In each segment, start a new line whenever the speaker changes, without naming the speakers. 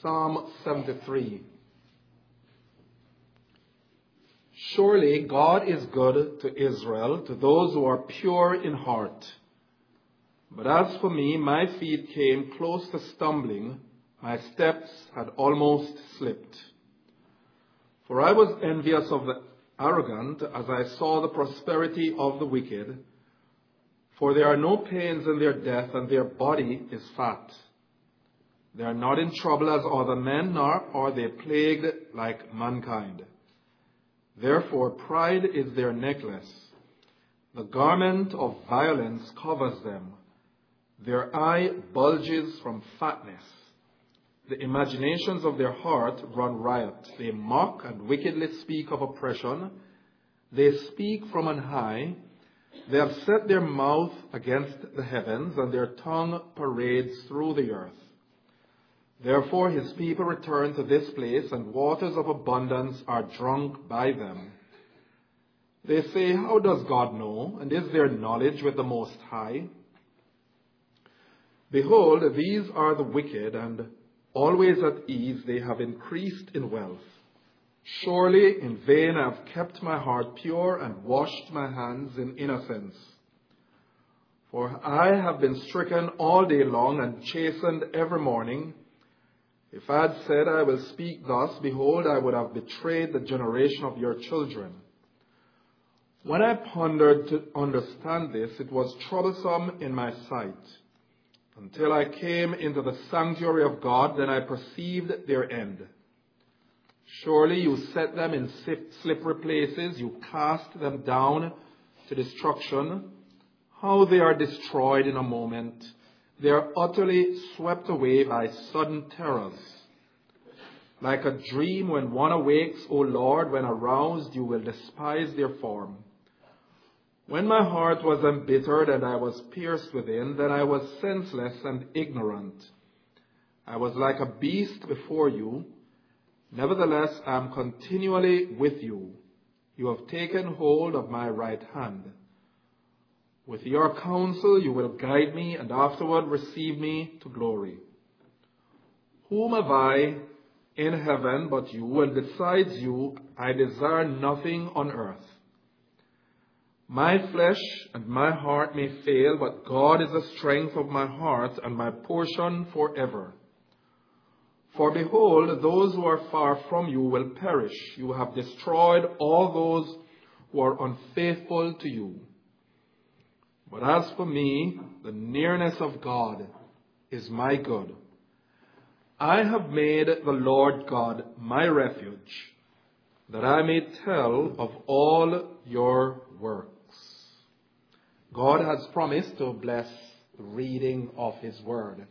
Psalm 73. Surely God is good to Israel, to those who are pure in heart. But as for me, my feet came close to stumbling, my steps had almost slipped. For I was envious of the arrogant as I saw the prosperity of the wicked. For there are no pains in their death, and their body is fat. They are not in trouble as other men, nor are they plagued like mankind. Therefore pride is their necklace. The garment of violence covers them. Their eye bulges from fatness. The imaginations of their heart run riot. They mock and wickedly speak of oppression. They speak from on high. They have set their mouth against the heavens, and their tongue parades through the earth. Therefore his people return to this place, and waters of abundance are drunk by them. They say, how does God know? And is there knowledge with the Most High? Behold, these are the wicked, and always at ease they have increased in wealth. Surely in vain I have kept my heart pure and washed my hands in innocence. For I have been stricken all day long and chastened every morning. If I had said, I will speak thus, behold, I would have betrayed the generation of your children. When I pondered to understand this, it was troublesome in my sight. Until I came into the sanctuary of God, then I perceived their end. Surely you set them in slippery places, you cast them down to destruction. How they are destroyed in a moment. They are utterly swept away by sudden terrors. Like a dream when one awakes, O Lord, when aroused you will despise their form. When my heart was embittered and I was pierced within, then I was senseless and ignorant. I was like a beast before you. Nevertheless, I am continually with you. You have taken hold of my right hand. With your counsel you will guide me, and afterward receive me to glory. Whom have I in heaven but you, and besides you I desire nothing on earth. My flesh and my heart may fail, but God is the strength of my heart and my portion forever. For behold, those who are far from you will perish. You have destroyed all those who are unfaithful to you. But as for me, the nearness of God is my good. I have made the Lord God my refuge, that I may tell of all your works. God has promised to bless the reading of his word.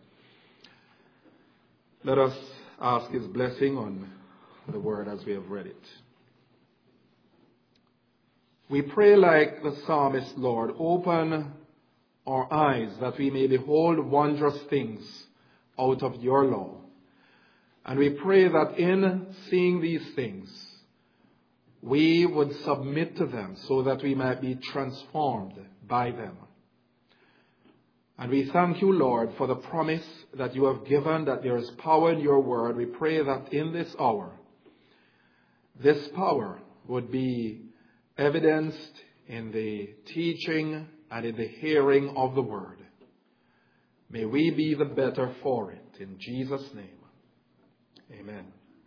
Let us ask his blessing on the word as we have read it. We pray like the psalmist, Lord, open our eyes that we may behold wondrous things out of your law. And we pray that in seeing these things, we would submit to them so that we might be transformed by them. And we thank you, Lord, for the promise that you have given that there is power in your word. We pray that in this hour, this power would be evidenced in the teaching and in the hearing of the word. May we be the better for it. In Jesus' name, amen.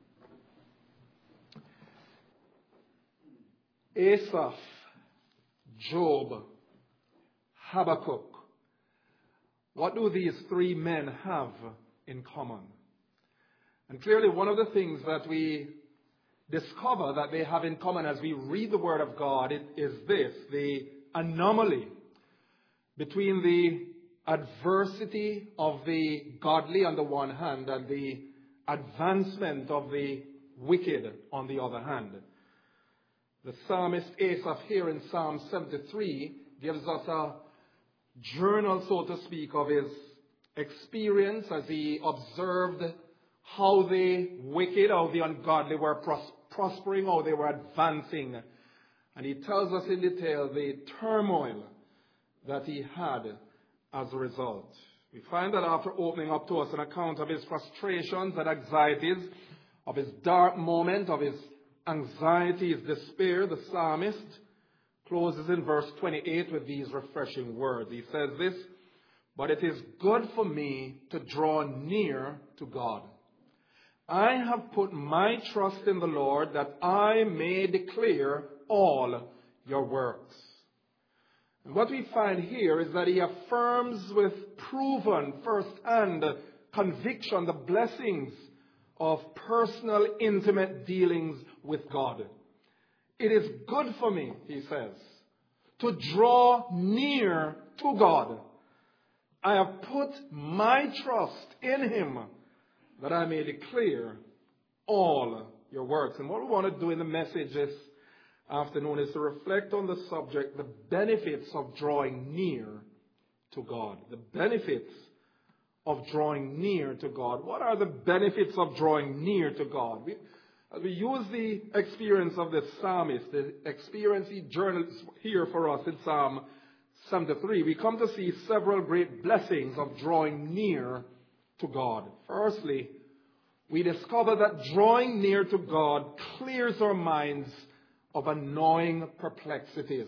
Asaph, Job, Habakkuk. What do these three men have in common? And clearly one of the things that we discover that they have in common as we read the Word of God is this, the anomaly between the adversity of the godly on the one hand and the advancement of the wicked on the other hand. The psalmist Asaph here in Psalm 73 gives us a journal, so to speak, of his experience as he observed how the wicked, how the ungodly were prospering, how they were advancing. And he tells us in detail the turmoil that he had as a result. We find that after opening up to us an account of his frustrations and anxieties, of his dark moment, of his anxiety, his despair, the psalmist closes in verse 28 with these refreshing words. He says this, "But it is good for me to draw near to God. I have put my trust in the Lord that I may declare all your works." And what we find here is that he affirms with proven first-hand conviction the blessings of personal, intimate dealings with God. It is good for me, he says, to draw near to God. I have put my trust in him that I may declare all your works. And what we want to do in the message this afternoon is to reflect on the subject, the benefits of drawing near to God. The benefits of drawing near to God. What are the benefits of drawing near to God? We use the experience of the psalmist, the experience he journals here for us in Psalm 73. We come to see several great blessings of drawing near to God. Firstly, we discover that drawing near to God clears our minds of annoying perplexities.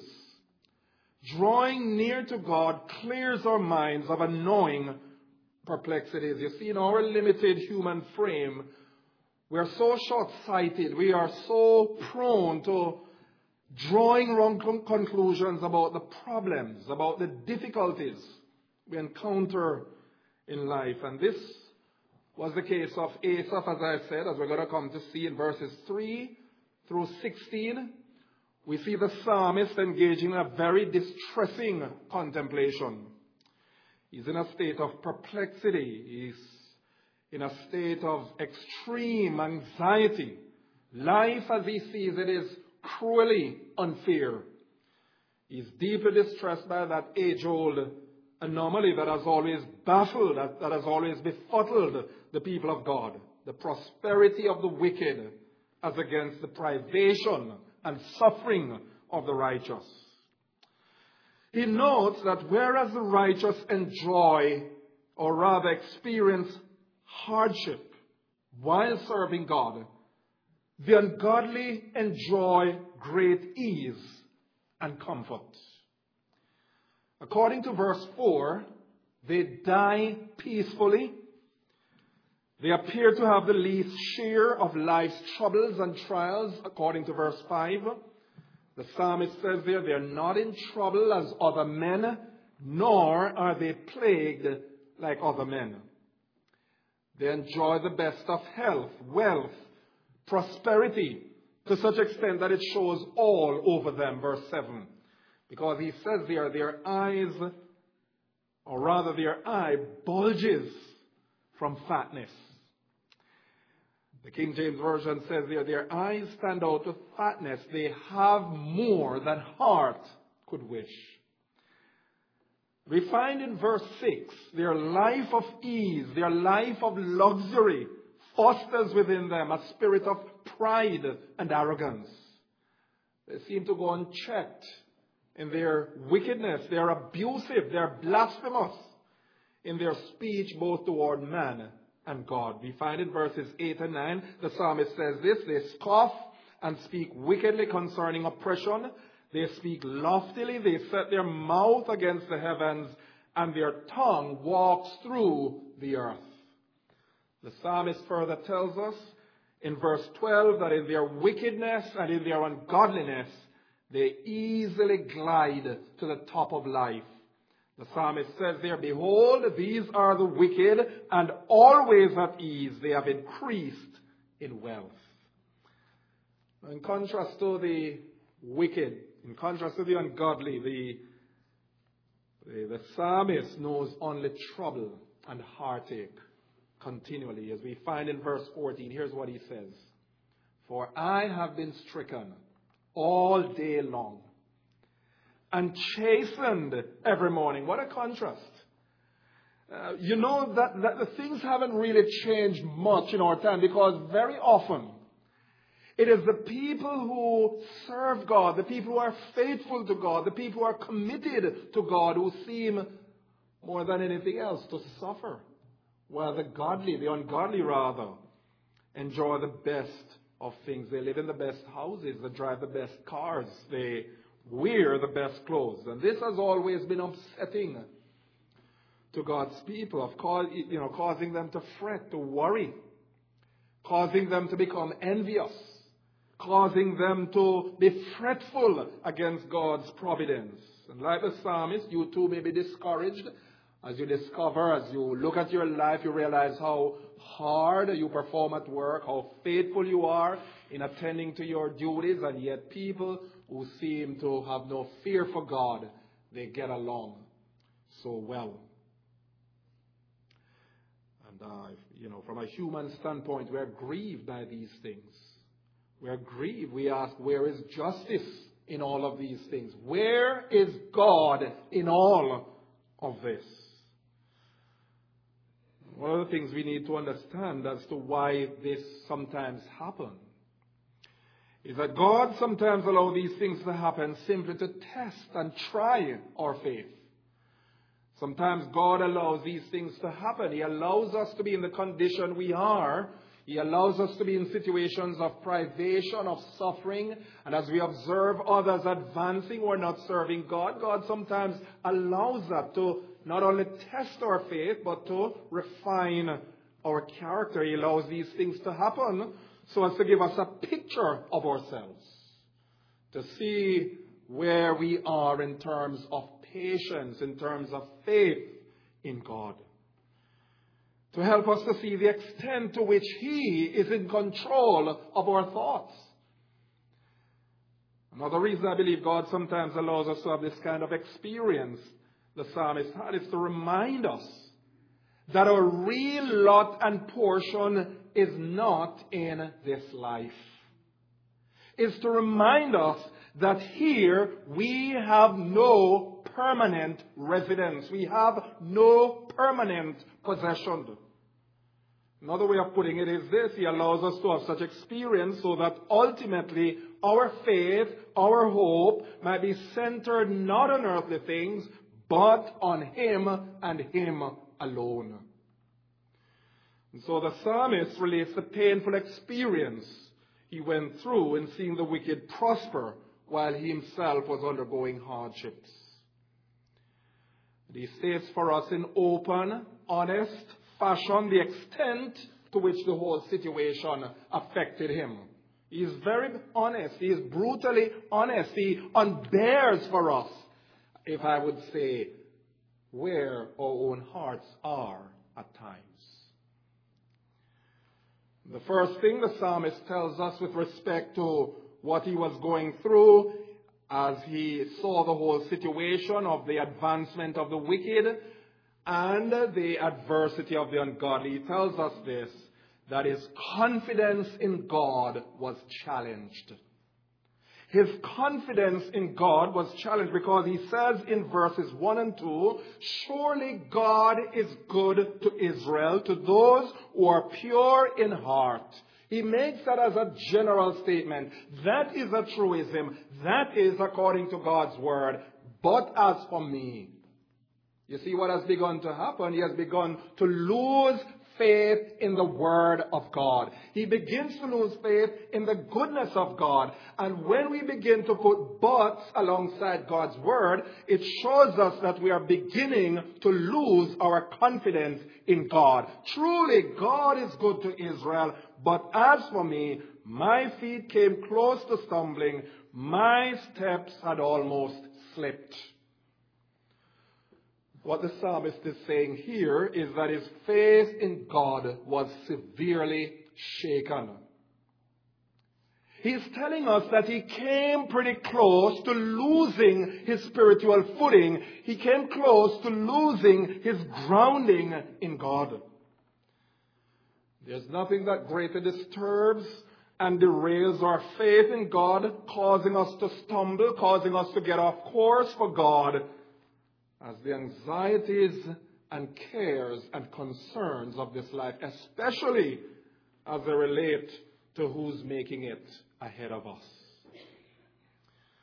Drawing near to God clears our minds of annoying perplexities. You see, in our limited human frame, we are so short-sighted. We are so prone to drawing wrong conclusions about the problems, about the difficulties we encounter in life. And this was the case of Asaph, as I said, as we're going to come to see in verses 3 through 16. We see the psalmist engaging in a very distressing contemplation. He's in a state of perplexity. He's in a state of extreme anxiety. Life, as he sees it, is cruelly unfair. He's deeply distressed by that age-old anomaly that has always baffled, that has always befuddled the people of God. The prosperity of the wicked as against the privation and suffering of the righteous. He notes that whereas the righteous enjoy, or rather experience, hardship while serving God, the ungodly enjoy great ease and comfort. According to verse 4, they die peacefully. They appear to have the least share of life's troubles and trials, according to verse 5. The psalmist says there, they are not in trouble as other men, nor are they plagued like other men. They enjoy the best of health, wealth, prosperity, to such extent that it shows all over them, verse 7. Because he says there, their eyes, or rather their eye, bulges from fatness. The King James Version says there, their eyes stand out with fatness. They have more than heart could wish. We find in verse 6, their life of ease, their life of luxury fosters within them a spirit of pride and arrogance. They seem to go unchecked in their wickedness. They are abusive. They are blasphemous in their speech both toward man and God. We find in verses 8 and 9, the psalmist says this, they scoff and speak wickedly concerning oppression. They speak loftily. They set their mouth against the heavens, and their tongue walks through the earth. The psalmist further tells us in verse 12 that in their wickedness and in their ungodliness, they easily glide to the top of life. The psalmist says there, behold, these are the wicked, and always at ease. They have increased in wealth. In contrast to the wicked, in contrast to the ungodly, the psalmist knows only trouble and heartache continually. As we find in verse 14, here's what he says. For I have been stricken all day long and chastened every morning. What a contrast. You know that the things haven't really changed much in our time, because very often it is the people who serve God, the people who are faithful to God, the people who are committed to God who seem more than anything else, to suffer, while the ungodly rather, enjoy the best of things. They live in the best houses, they drive the best cars, they wear the best clothes. And this has always been upsetting to God's people, causing them to fret, to worry, causing them to become envious, causing them to be fretful against God's providence. And like the psalmist, you too may be discouraged as you discover, as you look at your life, you realize how hard you perform at work, how faithful you are in attending to your duties, and yet people who seem to have no fear for God, they get along so well. And, from a human standpoint, we're grieved by these things. We're grieved. We ask, where is justice in all of these things? Where is God in all of this? One of the things we need to understand as to why this sometimes happens is that God sometimes allows these things to happen simply to test and try our faith. Sometimes God allows these things to happen. He allows us to be in the condition we are. He allows us to be in situations of privation, of suffering. And as we observe others advancing who are not serving God, God sometimes allows that to not only test our faith, but to refine our character. He allows these things to happen so as to give us a picture of ourselves, to see where we are in terms of patience, in terms of faith in God, to help us to see the extent to which He is in control of our thoughts. Another reason I believe God sometimes allows us to have this kind of experience the psalmist had is to remind us that our real lot and portion is not in this life. Is to remind us that here we have no permanent residence. We have no permanent possession. Another way of putting it is this: He allows us to have such experience so that ultimately our faith, our hope might be centered not on earthly things, but on Him and Him alone. And so the psalmist relates the painful experience he went through in seeing the wicked prosper while he himself was undergoing hardships. And he states for us in open, honest fashion the extent to which the whole situation affected him. He is very honest. He is brutally honest. He unbears for us, if I would say, where our own hearts are at times. The first thing the psalmist tells us with respect to what he was going through as he saw the whole situation of the advancement of the wicked and the adversity of the ungodly, he tells us this, that his confidence in God was challenged. His confidence in God was challenged because he says in verses 1 and 2, surely God is good to Israel, to those who are pure in heart. He makes that as a general statement. That is a truism. That is according to God's word. But as for me, you see what has begun to happen? He has begun to lose faith in the Word of God. He begins to lose faith in the goodness of God. And when we begin to put buts alongside God's Word, it shows us that we are beginning to lose our confidence in God. Truly, God is good to Israel. But as for me, my feet came close to stumbling. My steps had almost slipped. What the psalmist is saying here is that his faith in God was severely shaken. He's telling us that he came pretty close to losing his spiritual footing. He came close to losing his grounding in God. There's nothing that greatly disturbs and derails our faith in God, causing us to stumble, causing us to get off course for God, as the anxieties and cares and concerns of this life, especially as they relate to who's making it ahead of us.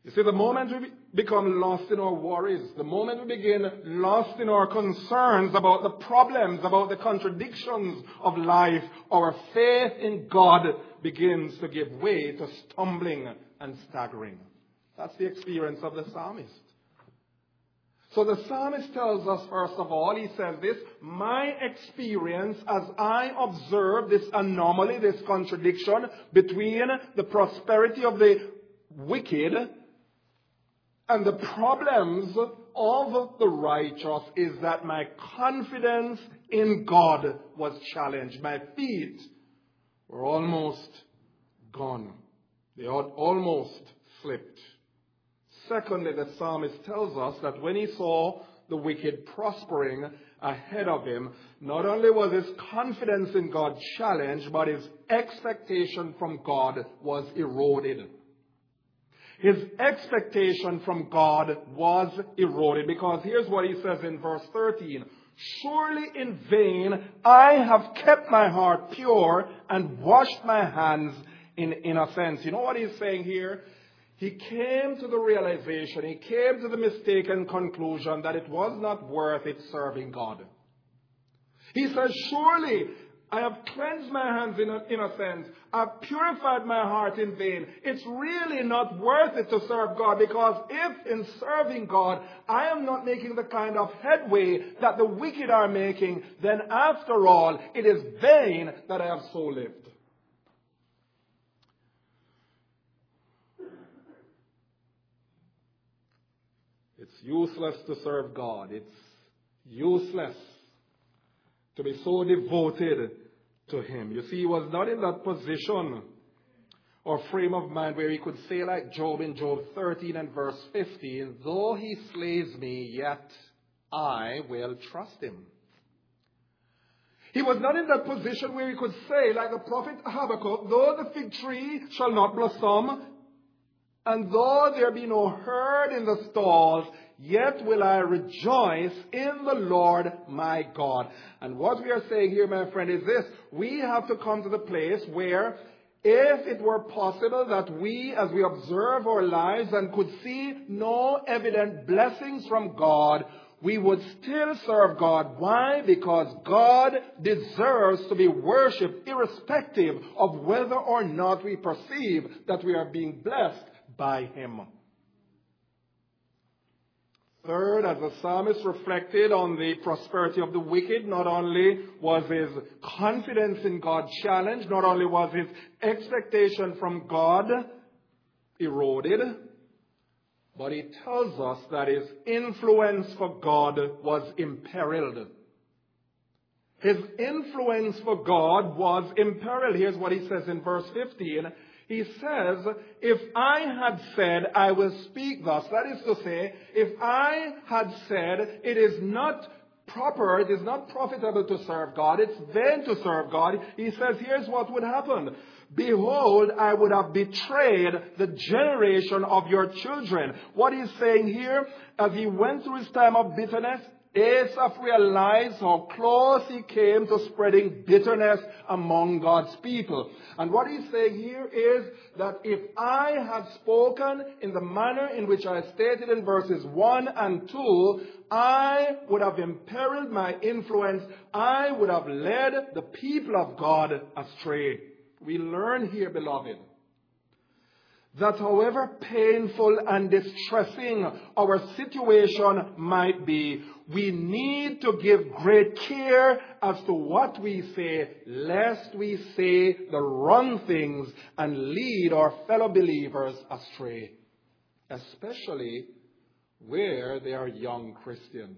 You see, the moment we become lost in our worries, the moment we begin lost in our concerns about the problems, about the contradictions of life, our faith in God begins to give way to stumbling and staggering. That's the experience of the psalmist. So the psalmist tells us, first of all, he says this, my experience as I observe this anomaly, this contradiction between the prosperity of the wicked and the problems of the righteous is that my confidence in God was challenged. My feet were almost gone. They had almost slipped. Secondly, the psalmist tells us that when he saw the wicked prospering ahead of him, not only was his confidence in God challenged, but his expectation from God was eroded. His expectation from God was eroded, because here's what he says in verse 13. Surely in vain I have kept my heart pure and washed my hands in innocence. You know what he's saying here? He came to the realization, he came to the mistaken conclusion that it was not worth it serving God. He says, surely I have cleansed my hands in innocence. I've purified my heart in vain. It's really not worth it to serve God, because if in serving God I am not making the kind of headway that the wicked are making, then after all, it is vain that I have so lived. It's useless to serve God. It's useless to be so devoted to Him. You see, he was not in that position or frame of mind where he could say like Job in Job 13 and verse 15, though he slays me, yet I will trust him. He was not in that position where he could say like the prophet Habakkuk, though the fig tree shall not blossom, and though there be no herd in the stalls, yet will I rejoice in the Lord my God. And what we are saying here, my friend, is this. We have to come to the place where if it were possible that we, as we observe our lives and could see no evident blessings from God, we would still serve God. Why? Because God deserves to be worshipped irrespective of whether or not we perceive that we are being blessed by Him. Third, as the psalmist reflected on the prosperity of the wicked, not only was his confidence in God challenged, not only was his expectation from God eroded, but he tells us that his influence for God was imperiled. His influence for God was imperiled. Here's what he says in verse 15. He says, if I had said, I will speak thus, that is to say, if I had said, it is not proper, it is not profitable to serve God, it's vain to serve God, he says, here's what would happen. Behold, I would have betrayed the generation of your children. What he's saying here, as he went through his time of bitterness, Asaph realized how close he came to spreading bitterness among God's people. And what he's saying here is that if I had spoken in the manner in which I stated in verses 1 and 2, I would have imperiled my influence. I would have led the people of God astray. We learn here, beloved, that however painful and distressing our situation might be, we need to give great care as to what we say, lest we say the wrong things and lead our fellow believers astray, especially where they are young Christians.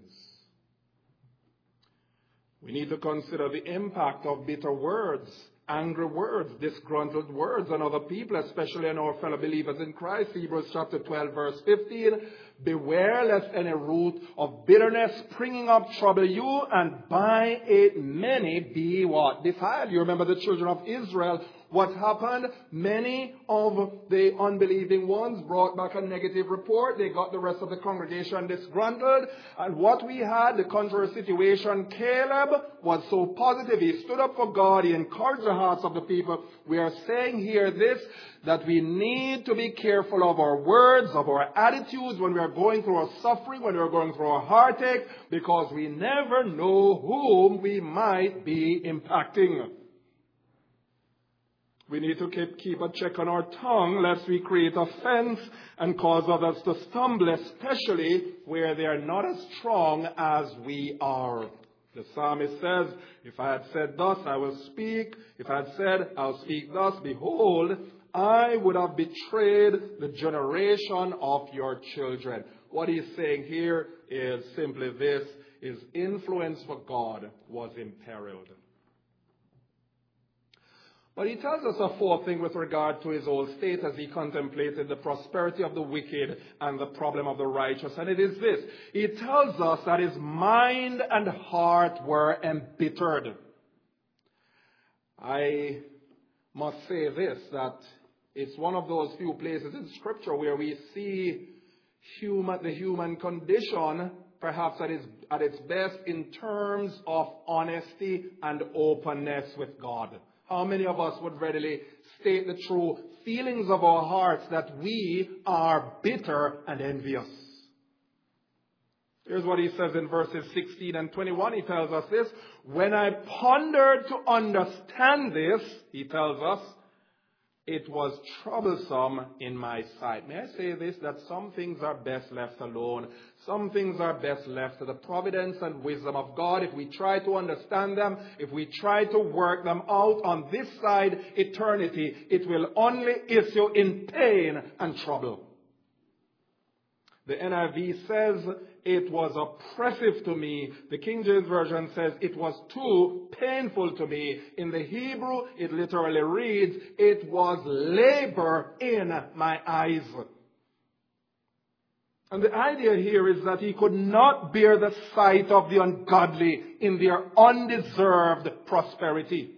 We need to consider the impact of bitter words, angry words, disgruntled words on other people, especially on our fellow believers in Christ. Hebrews chapter 12, verse 15. Beware lest any root of bitterness springing up trouble you, and by it many be what? Defiled. You remember the children of Israel. What happened? Many of the unbelieving ones brought back a negative report. They got the rest of the congregation disgruntled. And what we had, the contrary situation, Caleb was so positive. He stood up for God. He encouraged the hearts of the people. We are saying here this, that we need to be careful of our words, of our attitudes when we are going through our suffering, when we are going through our heartache, because we never know whom we might be impacting. We need to keep a check on our tongue lest we create offense and cause others to stumble, especially where they are not as strong as we are. The psalmist says, if I had said thus, I will speak. If I had said, I'll speak thus, behold, I would have betrayed the generation of your children. What he's saying here is simply this, his influence for God was imperiled. But he tells us a fourth thing with regard to his old state as he contemplated the prosperity of the wicked and the problem of the righteous. And it is this. He tells us that his mind and heart were embittered. I must say this, that it's one of those few places in Scripture where we see the human condition perhaps at its best in terms of honesty and openness with God. How many of us would readily state the true feelings of our hearts that we are bitter and envious? Here's what he says in verses 16 and 21. He tells us this. When I pondered to understand this, he tells us, it was troublesome in my sight. May I say this, that some things are best left alone. Some things are best left to the providence and wisdom of God. If we try to understand them, if we try to work them out on this side eternity, it will only issue in pain and trouble. The NIV says, it was oppressive to me. The King James Version says, it was too painful to me. In the Hebrew, it literally reads, it was labor in my eyes. And the idea here is that he could not bear the sight of the ungodly in their undeserved prosperity.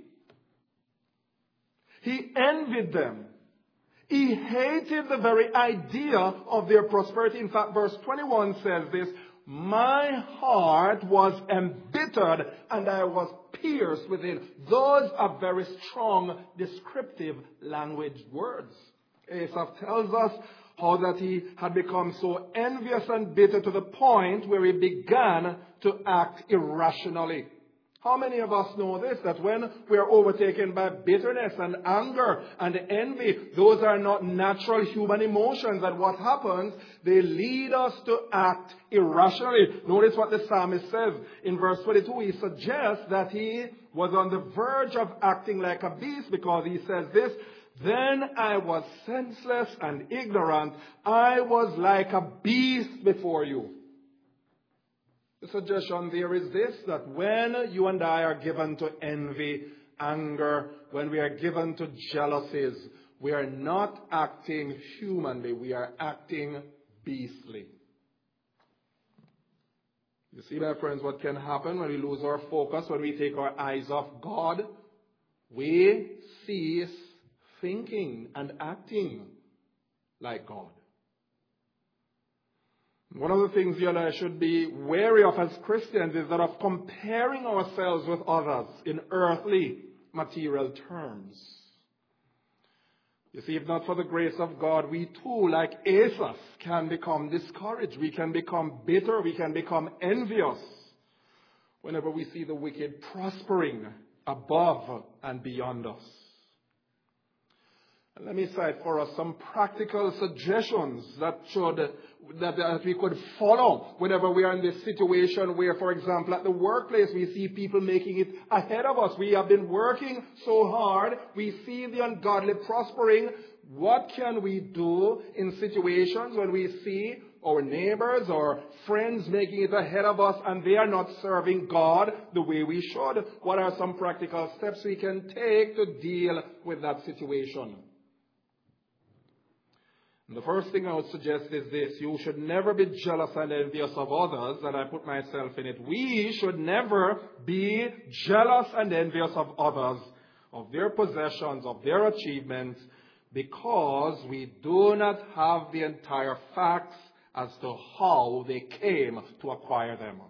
He envied them. He hated the very idea of their prosperity. In fact, verse 21 says this, my heart was embittered and I was pierced within. Those are very strong descriptive language words. Asaph tells us how that he had become so envious and bitter to the point where he began to act irrationally. How many of us know this, that when we are overtaken by bitterness and anger and envy, those are not natural human emotions, and what happens, they lead us to act irrationally. Notice what the psalmist says in verse 22. He suggests that he was on the verge of acting like a beast because he says this, then I was senseless and ignorant. I was like a beast before you. The suggestion there is this, that when you and I are given to envy, anger, when we are given to jealousies, we are not acting humanly, we are acting beastly. You see, my friends, what can happen when we lose our focus, when we take our eyes off God? We cease thinking and acting like God. One of the things you and I should be wary of as Christians is that of comparing ourselves with others in earthly, material terms. You see, if not for the grace of God, we too, like Asaph, can become discouraged. We can become bitter. We can become envious whenever we see the wicked prospering above and beyond us. And let me cite for us some practical suggestions that we could follow whenever we are in this situation where, for example, at the workplace, we see people making it ahead of us. We have been working so hard. We see the ungodly prospering. What can we do in situations when we see our neighbors or friends making it ahead of us and they are not serving God the way we should? What are some practical steps we can take to deal with that situation? And the first thing I would suggest is this: you should never be jealous and envious of others, and I put myself in it. We should never be jealous and envious of others, of their possessions, of their achievements, because we do not have the entire facts as to how they came to acquire them.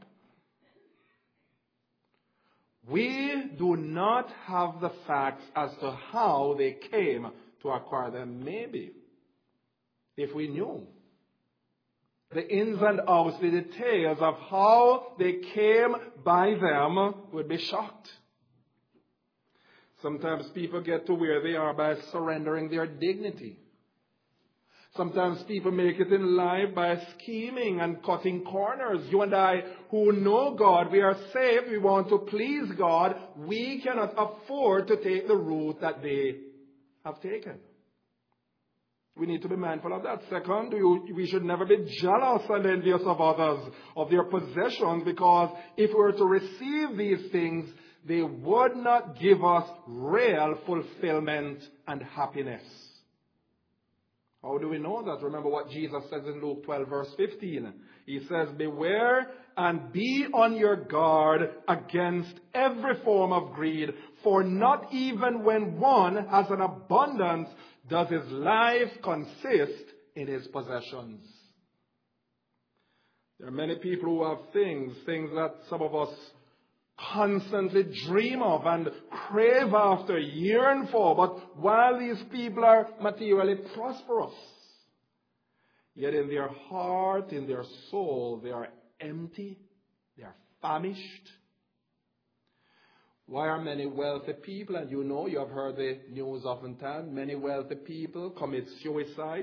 We do not have the facts as to how they came to acquire them. Maybe, if we knew the ins and outs, the details of how they came by them, would be shocked. Sometimes people get to where they are by surrendering their dignity. Sometimes people make it in life by scheming and cutting corners. You and I, who know God, we are saved, we want to please God, we cannot afford to take the route that they have taken. We need to be mindful of that. Second, we should never be jealous and envious of others, of their possessions, because if we were to receive these things, they would not give us real fulfillment and happiness. How do we know that? Remember what Jesus says in Luke 12, verse 15. He says, "Beware and be on your guard against every form of greed, for not even when one has an abundance does his life consist in his possessions." There are many people who have things that some of us constantly dream of and crave after, yearn for. But while these people are materially prosperous, yet in their heart, in their soul, they are empty, they are famished. Why are many wealthy people, and you know, you have heard the news oftentimes, many wealthy people commit suicide?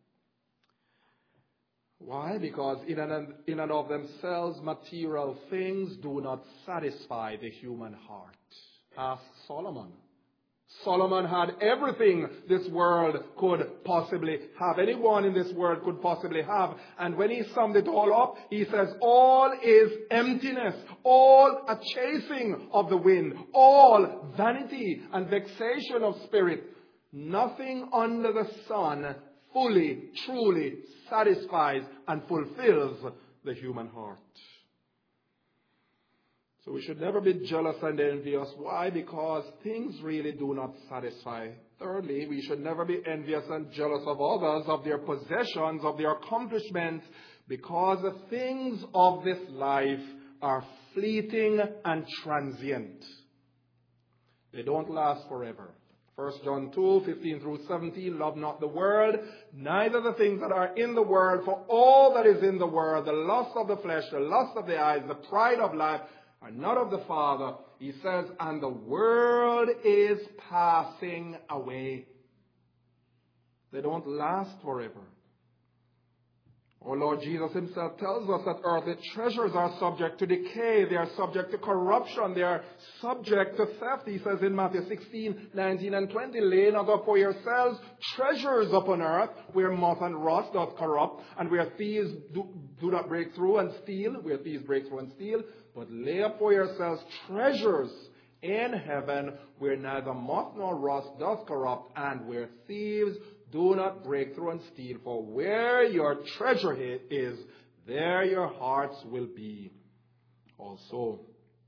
Why? Because in and of themselves, material things do not satisfy the human heart. Ask Solomon. Solomon had everything this world could possibly have, anyone in this world could possibly have. And when he summed it all up, he says, all is emptiness, all a chasing of the wind, all vanity and vexation of spirit. Nothing under the sun fully, truly satisfies and fulfills the human heart. So we should never be jealous and envious. Why? Because things really do not satisfy. Thirdly, we should never be envious and jealous of others, of their possessions, of their accomplishments, because the things of this life are fleeting and transient. They don't last forever. 1 John 2, 15 through 17, love not the world, neither the things that are in the world, for all that is in the world, the lust of the flesh, the lust of the eyes, the pride of life, are not of the Father. He says, and the world is passing away. They don't last forever. Our Lord Jesus himself tells us that earthly treasures are subject to decay. They are subject to corruption. They are subject to theft. He says in Matthew 16, 19 and 20, lay not up for yourselves treasures upon earth, where moth and rust doth corrupt, and where thieves do not break through and steal, where thieves break through and steal, but lay up for yourselves treasures in heaven, where neither moth nor rust doth corrupt, and where thieves do not break through and steal. For where your treasure is, there your hearts will be also.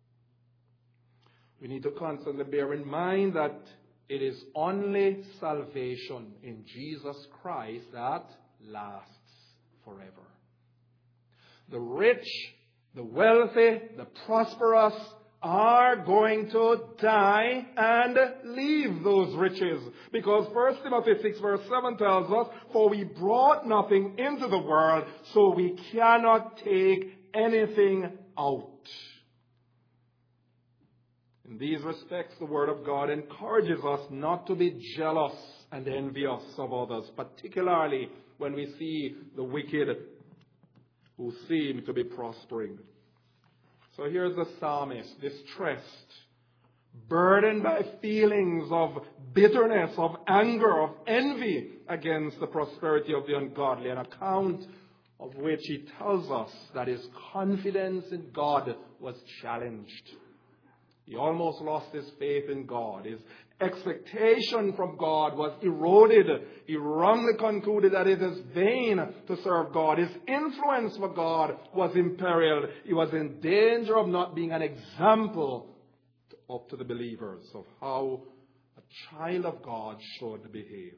We need to constantly bear in mind that it is only salvation in Jesus Christ that lasts forever. The rich, the wealthy, the prosperous are going to die and leave those riches. Because 1 Timothy 6 verse 7 tells us, for we brought nothing into the world, so we cannot take anything out. In these respects, the Word of God encourages us not to be jealous and envious of others, particularly when we see the wicked who seem to be prospering. So here's the psalmist, distressed, burdened by feelings of bitterness, of anger, of envy against the prosperity of the ungodly, an account of which he tells us that his confidence in God was challenged. He almost lost his faith in God. His expectation from God was eroded. He wrongly concluded that it is vain to serve God. His influence for God was imperiled. He was in danger of not being an example up to the believers of how a child of God should behave.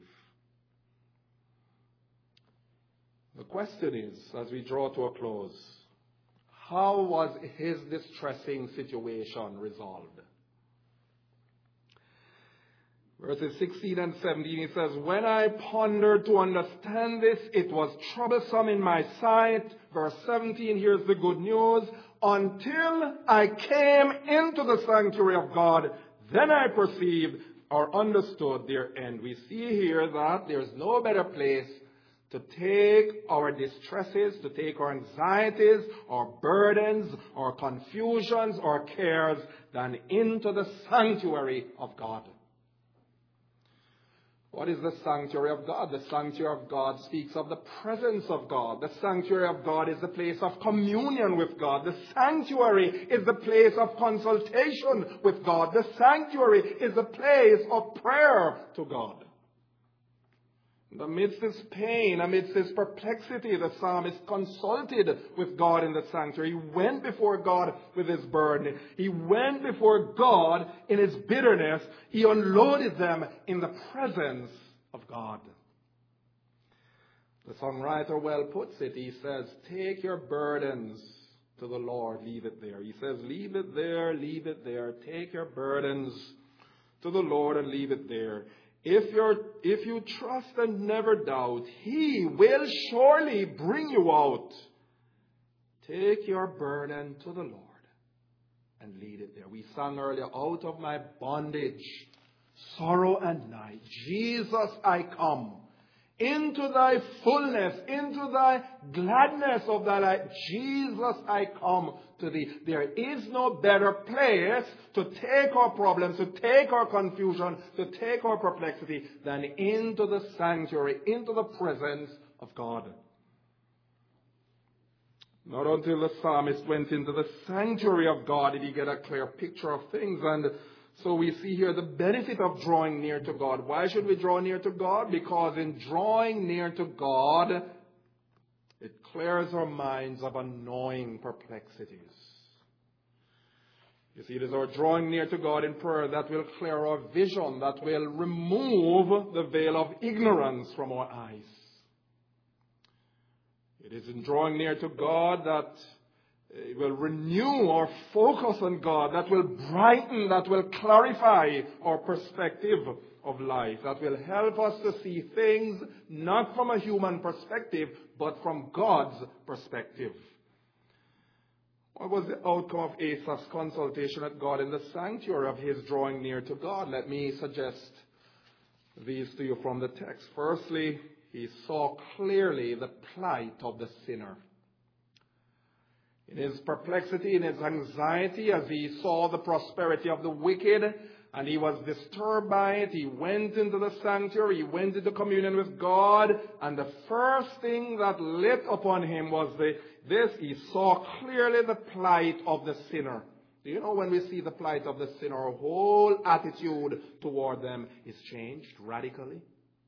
The question is, as we draw to a close, how was his distressing situation resolved? Verses 16 and 17, it says, when I pondered to understand this, it was troublesome in my sight. Verse 17, here's the good news. Until I came into the sanctuary of God, then I perceived or understood their end. We see here that there's no better place to take our distresses, to take our anxieties, our burdens, our confusions, our cares, than into the sanctuary of God. What is the sanctuary of God? The sanctuary of God speaks of the presence of God. The sanctuary of God is the place of communion with God. The sanctuary is the place of consultation with God. The sanctuary is the place of prayer to God. Amidst his pain, amidst his perplexity, the psalmist consulted with God in the sanctuary. He went before God with his burden. He went before God in his bitterness. He unloaded them in the presence of God. The songwriter well puts it. He says, take your burdens to the Lord, leave it there. He says, leave it there, leave it there. Take your burdens to the Lord and leave it there. If you trust and never doubt, He will surely bring you out. Take your burden to the Lord and lead it there. We sang earlier, out of my bondage, sorrow and night, Jesus, I come. Into thy fullness, into thy gladness of thy life, Jesus, I come to thee. There is no better place to take our problems, to take our confusion, to take our perplexity than into the sanctuary, into the presence of God. Not until the psalmist went into the sanctuary of God did he get a clear picture of things. And so we see here the benefit of drawing near to God. Why should we draw near to God? Because in drawing near to God, it clears our minds of annoying perplexities. You see, it is our drawing near to God in prayer that will clear our vision, that will remove the veil of ignorance from our eyes. It is in drawing near to God that it will renew our focus on God, that will brighten, that will clarify our perspective of life, that will help us to see things not from a human perspective, but from God's perspective. What was the outcome of Asaph's consultation with God in the sanctuary of his drawing near to God? Let me suggest these to you from the text. Firstly, he saw clearly the plight of the sinner. In his perplexity, in his anxiety, as he saw the prosperity of the wicked, and he was disturbed by it, he went into the sanctuary, he went into communion with God, and the first thing that lit upon him was he saw clearly the plight of the sinner. Do you know, when we see the plight of the sinner, our whole attitude toward them is changed radically?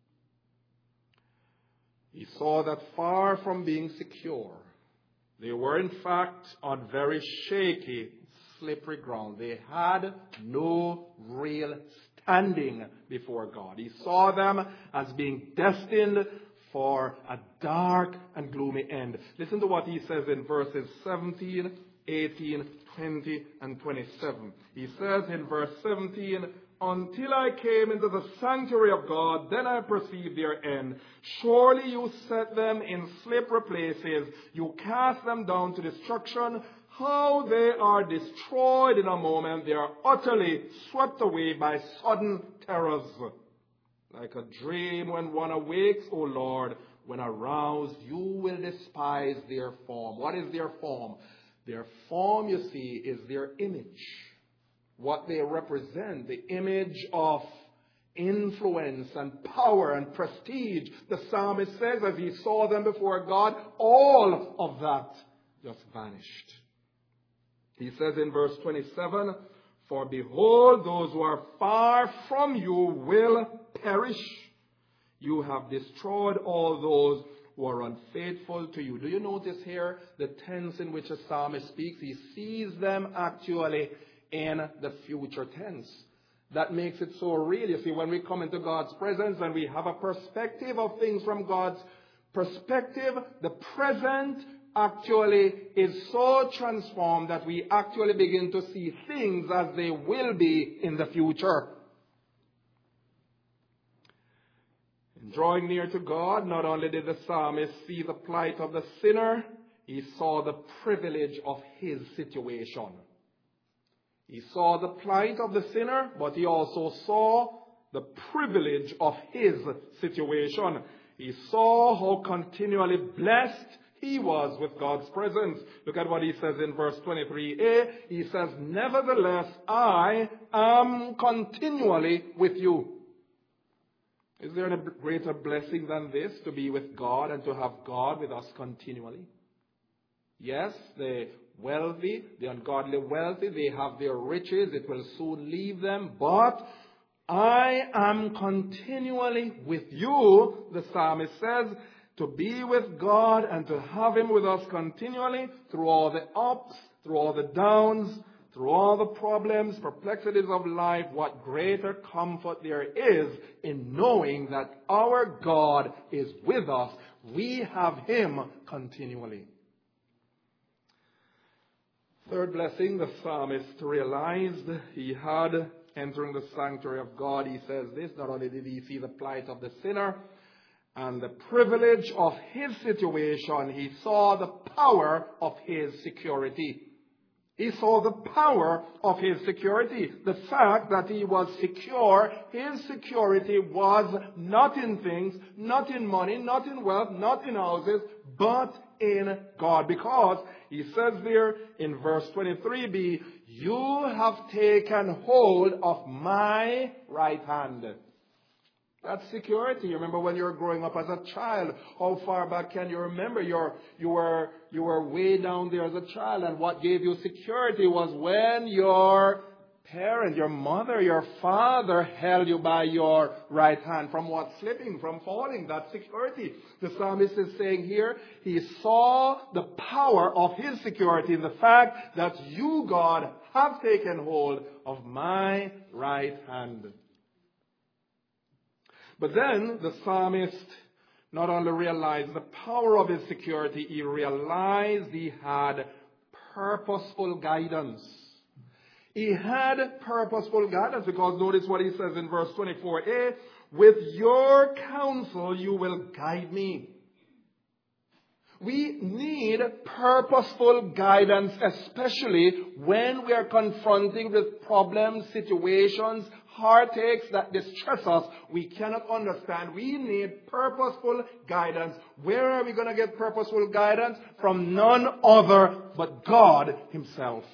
He saw that far from being secure, they were, in fact, on very shaky, slippery ground. They had no real standing before God. He saw them as being destined for a dark and gloomy end. Listen to what he says in verses 17, 18, 20, and 27. He says in verse 17, until I came into the sanctuary of God, then I perceived their end. Surely you set them in slippery places. You cast them down to destruction. How they are destroyed in a moment. They are utterly swept away by sudden terrors. Like a dream when one awakes, O Lord, when aroused, you will despise their form. What is their form? Their form, you see, is their image. What they represent, the image of influence and power and prestige. The psalmist says, as he saw them before God, all of that just vanished. He says in verse 27, For behold, those who are far from you will perish. You have destroyed all those who are unfaithful to you. Do you notice here the tense in which the psalmist speaks? He sees them actually in the future tense. That makes it so real. You see, when we come into God's presence and we have a perspective of things from God's perspective, the present actually is so transformed that we actually begin to see things as they will be in the future. In drawing near to God, not only did the psalmist see the plight of the sinner, he saw the privilege of his situation. He saw the plight of the sinner, but he also saw the privilege of his situation. He saw how continually blessed he was with God's presence. Look at what he says in verse 23a. He says, nevertheless, I am continually with you. Is there a greater blessing than this, to be with God and to have God with us continually? Yes, the wealthy, the ungodly wealthy, they have their riches. It will soon leave them. But I am continually with you, the psalmist says, to be with God and to have him with us continually through all the ups, through all the downs, through all the problems, perplexities of life. What greater comfort there is in knowing that our God is with us. We have him continually. Third blessing, the psalmist realized he had entering the sanctuary of God. He says this, not only did he see the plight of the sinner and the privilege of his situation, he saw the power of his security. He saw the power of his security. The fact that he was secure, his security was not in things, not in money, not in wealth, not in houses, but in God. Because he says there in verse 23b, you have taken hold of my right hand. That's security. You remember when you were growing up as a child, how far back can you remember? You were way down there as a child, and what gave you security was when your parent, your mother, your father held you by your right hand from what? Slipping, from falling. That's security. The psalmist is saying here, he saw the power of his security in the fact that you, God, have taken hold of my right hand. But then the psalmist not only realized the power of his security, he realized he had purposeful guidance. He had purposeful guidance because notice what he says in verse 24a, with your counsel you will guide me. We need purposeful guidance, especially when we are confronting with problems, situations, heartaches that distress us. We cannot understand. We need purposeful guidance. Where are we going to get purposeful guidance? From none other but God himself.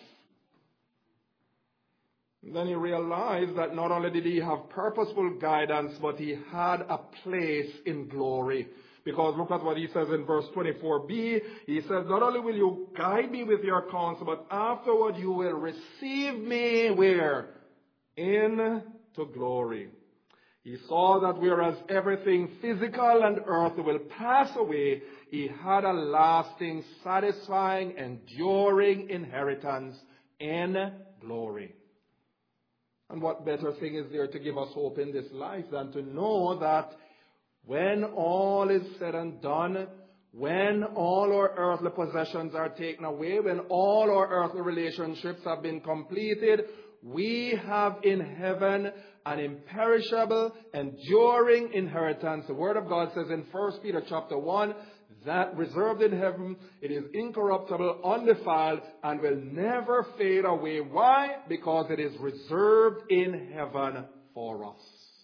Then he realized that not only did he have purposeful guidance, but he had a place in glory. Because look at what he says in verse 24b. He says, not only will you guide me with your counsel, but afterward you will receive me where? Into glory. He saw that whereas everything physical and earthly will pass away, he had a lasting, satisfying, enduring inheritance in glory. And what better thing is there to give us hope in this life than to know that when all is said and done, when all our earthly possessions are taken away, when all our earthly relationships have been completed, we have in heaven an imperishable, enduring inheritance. The Word of God says in 1 Peter chapter 1, that reserved in heaven, it is incorruptible, undefiled, and will never fade away. Why? Because it is reserved in heaven for us.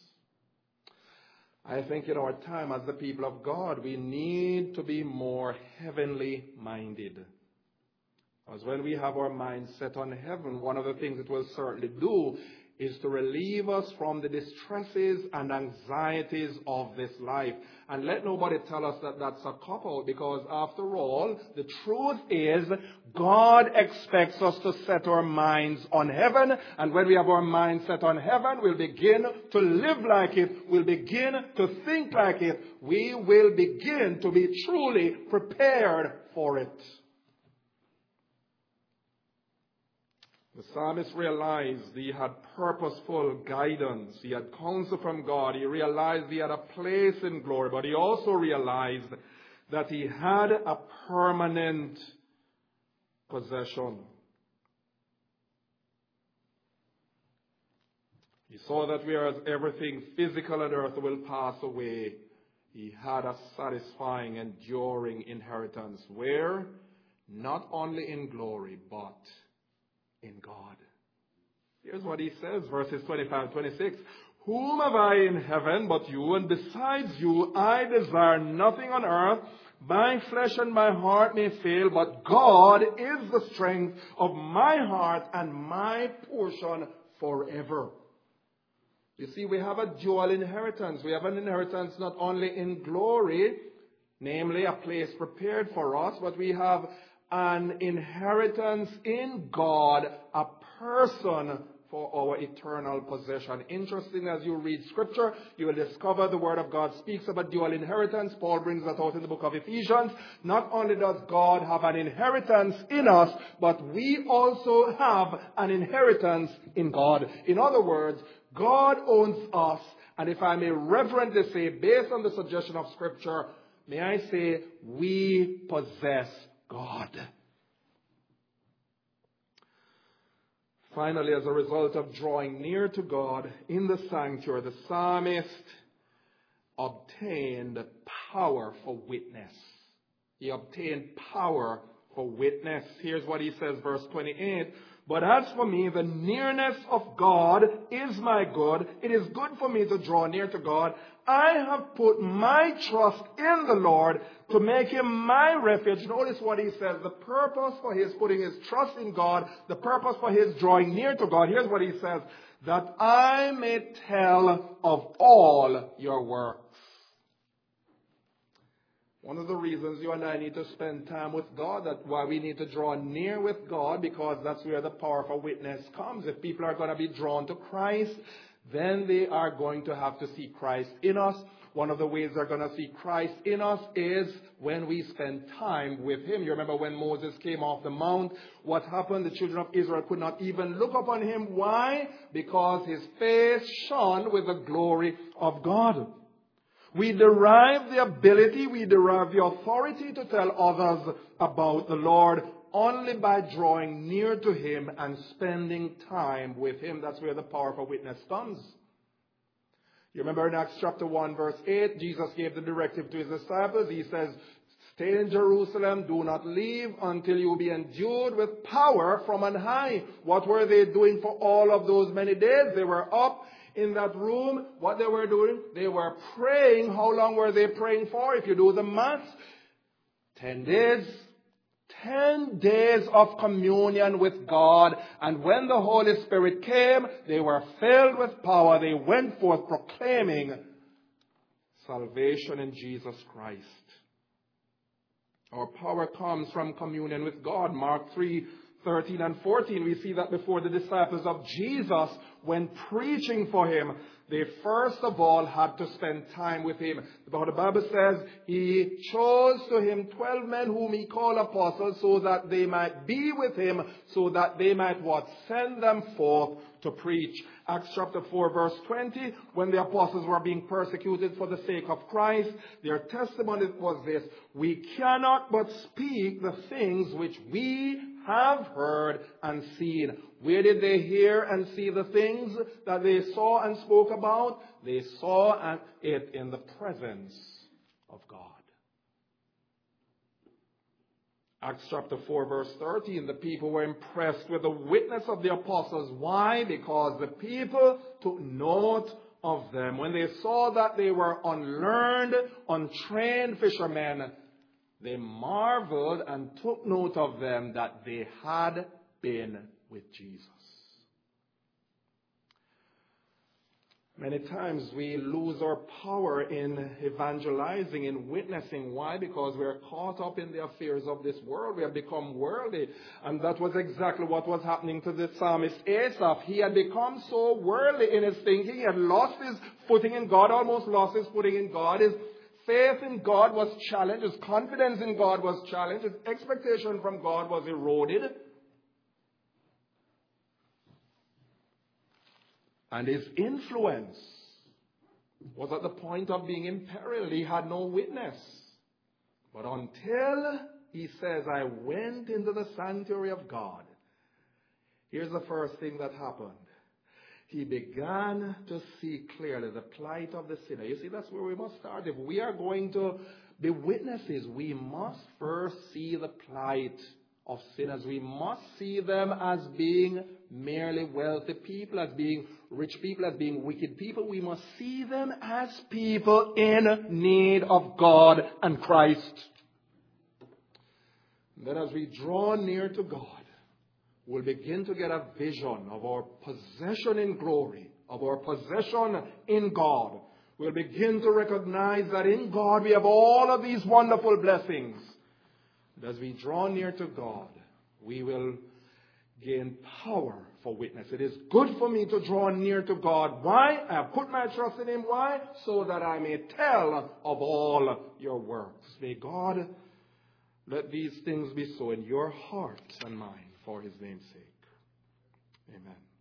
I think in our time as the people of God, we need to be more heavenly minded. Because when we have our minds set on heaven, one of the things it will certainly do is to relieve us from the distresses and anxieties of this life. And let nobody tell us that that's a cop-out, because after all, the truth is God expects us to set our minds on heaven. And when we have our minds set on heaven, we'll begin to live like it. We'll begin to think like it. We will begin to be truly prepared for it. The psalmist realized he had purposeful guidance. He had counsel from God. He realized he had a place in glory. But he also realized that he had a permanent possession. He saw that whereas everything physical on earth will pass away, he had a satisfying, enduring inheritance. Where? Not only in glory, but in God. Here's what he says, verses 25 and 26. Whom have I in heaven but you? And besides you, I desire nothing on earth. My flesh and my heart may fail, but God is the strength of my heart and my portion forever. You see, we have a dual inheritance. We have an inheritance not only in glory, namely a place prepared for us, but we have an inheritance in God, a person for our eternal possession. Interesting, as you read Scripture, you will discover the Word of God speaks about dual inheritance. Paul brings that out in the book of Ephesians. Not only does God have an inheritance in us, but we also have an inheritance in God. In other words, God owns us, and if I may reverently say, based on the suggestion of Scripture, may I say, we possess God. Finally, as a result of drawing near to God in the sanctuary, the psalmist obtained power for witness. He obtained power for witness. Here's what he says, verse 28. But as for me, the nearness of God is my good. It is good for me to draw near to God. I have put my trust in the Lord to make him my refuge. Notice what he says. The purpose for his putting his trust in God, the purpose for his drawing near to God. Here's what he says. That I may tell of all your works. One of the reasons you and I need to spend time with God, that's why we need to draw near with God, because that's where the power for witness comes. If people are going to be drawn to Christ, then they are going to have to see Christ in us. One of the ways they're going to see Christ in us is when we spend time with him. You remember when Moses came off the mount, what happened? The children of Israel could not even look upon him. Why? Because his face shone with the glory of God. We derive the ability, we derive the authority to tell others about the Lord only by drawing near to him and spending time with him. That's where the power for witness comes. You remember in Acts chapter 1 verse 8, Jesus gave the directive to his disciples. He says, stay in Jerusalem, do not leave until you be endued with power from on high. What were they doing for all of those many days? They were up in that room. What they were doing? They were praying. How long were they praying for? If you do the math, 10 days. 10 days of communion with God. And when the Holy Spirit came, they were filled with power. They went forth proclaiming salvation in Jesus Christ. Our power comes from communion with God. Mark 3:13 and 14, we see that before the disciples of Jesus, when preaching for him, they first of all had to spend time with him. The Bible says he chose to him 12 men whom he called apostles, so that they might be with him, so that they might what? Send them forth to preach. Acts chapter 4 verse 20, when the apostles were being persecuted for the sake of Christ, their testimony was this: we cannot but speak the things which we have heard and seen. Where did they hear and see the things that they saw and spoke about? They saw it in the presence of God. Acts chapter 4 verse 13, the people were impressed with the witness of the apostles. Why? Because the people took note of them. When they saw that they were unlearned, untrained fishermen, they marveled and took note of them that they had been with Jesus. Many times we lose our power in evangelizing, in witnessing. Why? Because we are caught up in the affairs of this world. We have become worldly. And that was exactly what was happening to the psalmist Asaph. He had become so worldly in his thinking. He had lost his footing in God, almost lost his footing in God. His faith in God was challenged. His confidence in God was challenged. His expectation from God was eroded. And his influence was at the point of being imperiled. He had no witness. But until, he says, I went into the sanctuary of God. Here's the first thing that happened. He began to see clearly the plight of the sinner. You see, that's where we must start. If we are going to be witnesses, we must first see the plight of sinners. We must see them as being merely wealthy people, as being rich people, as being wicked people. We must see them as people in need of God and Christ. And then as we draw near to God, we'll begin to get a vision of our possession in glory, of our possession in God. We'll begin to recognize that in God we have all of these wonderful blessings. And as we draw near to God, we will gain power for witness. It is good for me to draw near to God. Why? I have put my trust in Him. Why? So that I may tell of all your works. May God let these things be so in your heart and mind for His name's sake. Amen.